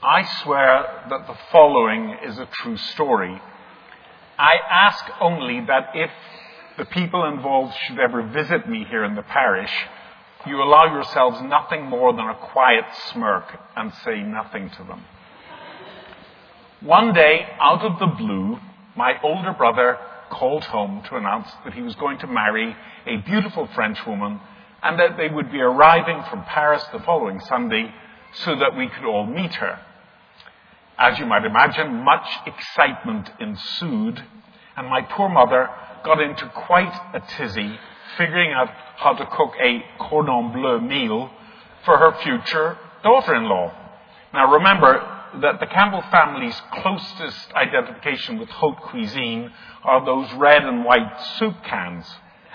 I swear that the following is a true story. I ask only that if the people involved should ever visit me here in the parish, you allow yourselves nothing more than a quiet smirk and say nothing to them. One day, out of the blue, my older brother called home to announce that he was going to marry a beautiful French woman and that they would be arriving from Paris the following Sunday so that we could all meet her. As you might imagine, much excitement ensued, and my poor mother got into quite a tizzy figuring out how to cook a cordon bleu meal for her future daughter-in-law. Now remember that the Campbell family's closest identification with haute cuisine are those red and white soup cans.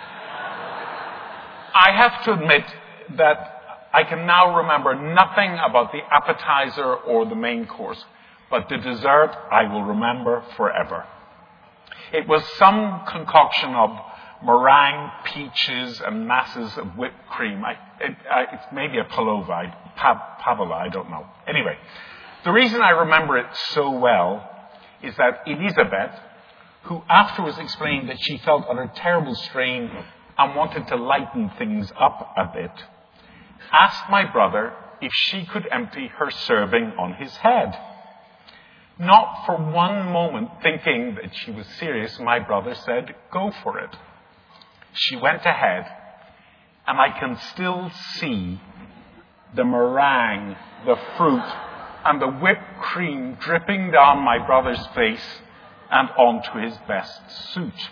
I have to admit that I can now remember nothing about the appetizer or the main course, but the dessert I will remember forever. It was some concoction of meringue, peaches, and masses of whipped cream. It's maybe a pavlova, I don't know. Anyway, the reason I remember it so well is that Elizabeth, who afterwards explained that she felt under terrible strain and wanted to lighten things up a bit, asked my brother if she could empty her serving on his head. Not for one moment thinking that she was serious, my brother said, "Go for it." She went ahead, and I can still see the meringue, the fruit, and the whipped cream dripping down my brother's face and onto his best suit.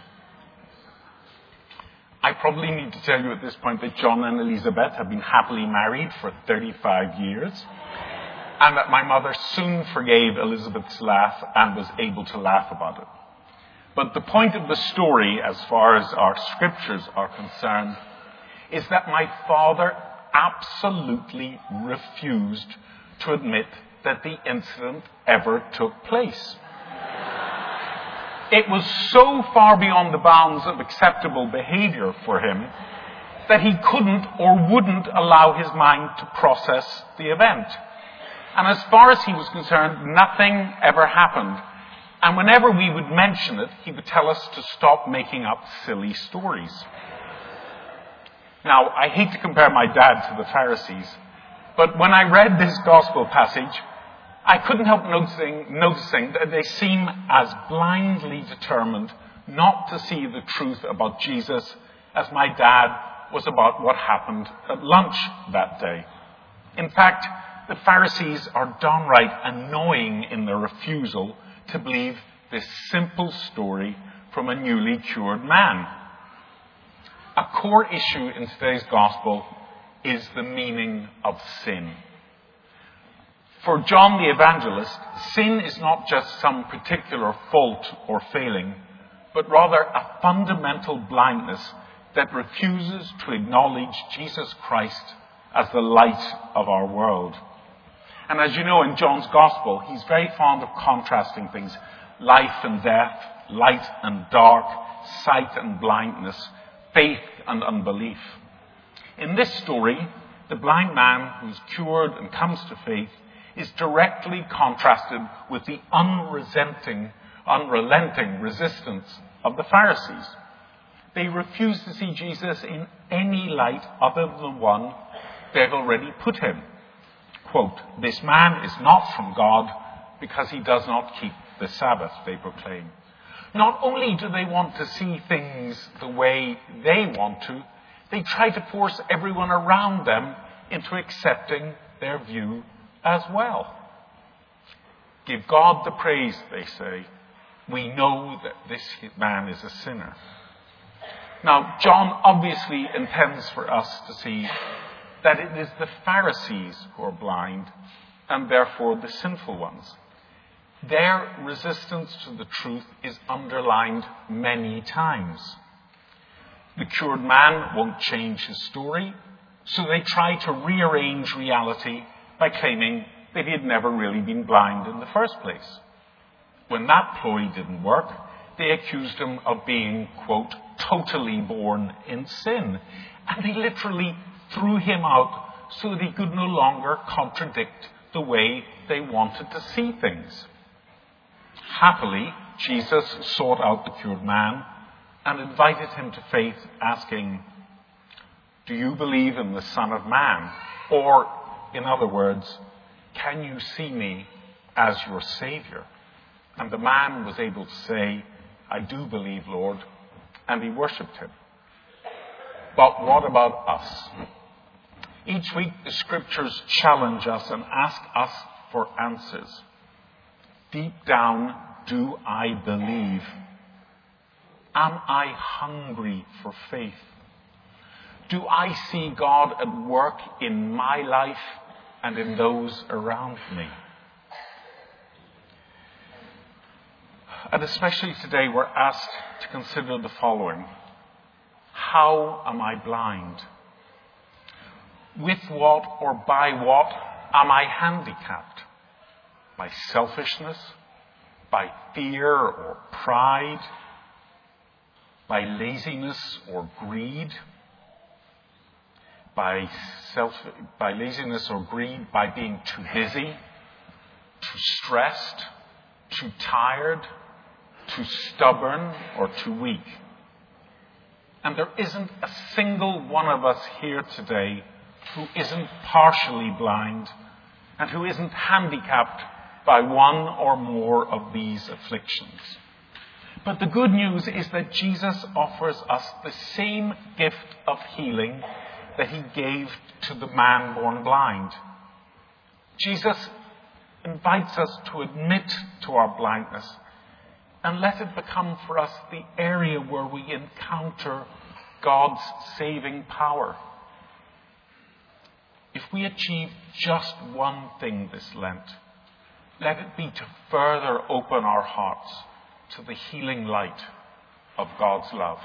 I probably need to tell you at this point that John and Elizabeth have been happily married for 35 years, and that my mother soon forgave Elizabeth's laugh and was able to laugh about it. But the point of the story, as far as our scriptures are concerned, is that my father absolutely refused to admit that the incident ever took place. It was so far beyond the bounds of acceptable behavior for him that he couldn't or wouldn't allow his mind to process the event. And as far as he was concerned, nothing ever happened. And whenever we would mention it, he would tell us to stop making up silly stories. Now, I hate to compare my dad to the Pharisees, but when I read this gospel passage, I couldn't help noticing that they seem as blindly determined not to see the truth about Jesus as my dad was about what happened at lunch that day. In fact, the Pharisees are downright annoying in their refusal to believe this simple story from a newly cured man. A core issue in today's gospel is the meaning of sin. For John the Evangelist, sin is not just some particular fault or failing, but rather a fundamental blindness that refuses to acknowledge Jesus Christ as the light of our world. And as you know, in John's Gospel, he's very fond of contrasting things: life and death, light and dark, sight and blindness, faith and unbelief. In this story, the blind man who's cured and comes to faith is directly contrasted with the unrelenting resistance of the Pharisees. They refuse to see Jesus in any light other than the one they've already put him. Quote, "This man is not from God because he does not keep the Sabbath," they proclaim. Not only do they want to see things the way they want to, they try to force everyone around them into accepting their view as well. "Give God the praise," they say. "We know that this man is a sinner." Now, John obviously intends for us to see that it is the Pharisees who are blind and therefore the sinful ones. Their resistance to the truth is underlined many times. The cured man won't change his story, so they try to rearrange reality by claiming that he had never really been blind in the first place. When that ploy didn't work, they accused him of being, quote, totally born in sin. And they literally threw him out so that he could no longer contradict the way they wanted to see things. Happily, Jesus sought out the cured man and invited him to faith, asking, "Do you believe in the Son of Man?" Or, in other words, "Can you see me as your Savior?" And the man was able to say, "I do believe, Lord," and he worshipped him. But what about us? Each week the Scriptures challenge us and ask us for answers. Deep down, do I believe? Am I hungry for faith? Do I see God at work in my life and in those around me? And especially today, we're asked to consider the following. How am I blind? With what or by what am I handicapped? By selfishness? By fear or pride? By laziness or greed? By laziness or greed, by being too busy, too stressed, too tired, too stubborn, or too weak. And there isn't a single one of us here today who isn't partially blind and who isn't handicapped by one or more of these afflictions. But the good news is that Jesus offers us the same gift of healing that he gave to the man born blind. Jesus invites us to admit to our blindness and let it become for us the area where we encounter God's saving power. If we achieve just one thing this Lent, let it be to further open our hearts to the healing light of God's love.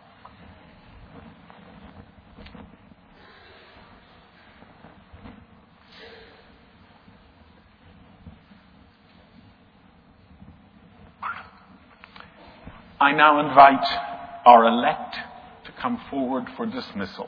I now invite our elect to come forward for dismissal.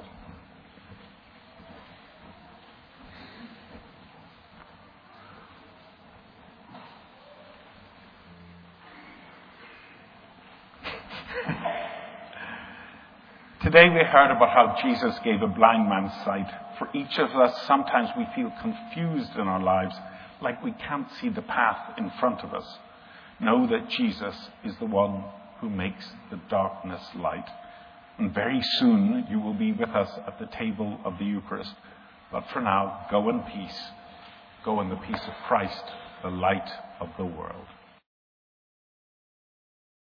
Today we heard about how Jesus gave a blind man sight. For each of us, sometimes we feel confused in our lives, like we can't see the path in front of us. Know that Jesus is the one who makes the darkness light. And very soon you will be with us at the table of the Eucharist. But for now, go in peace. Go in the peace of Christ, the light of the world.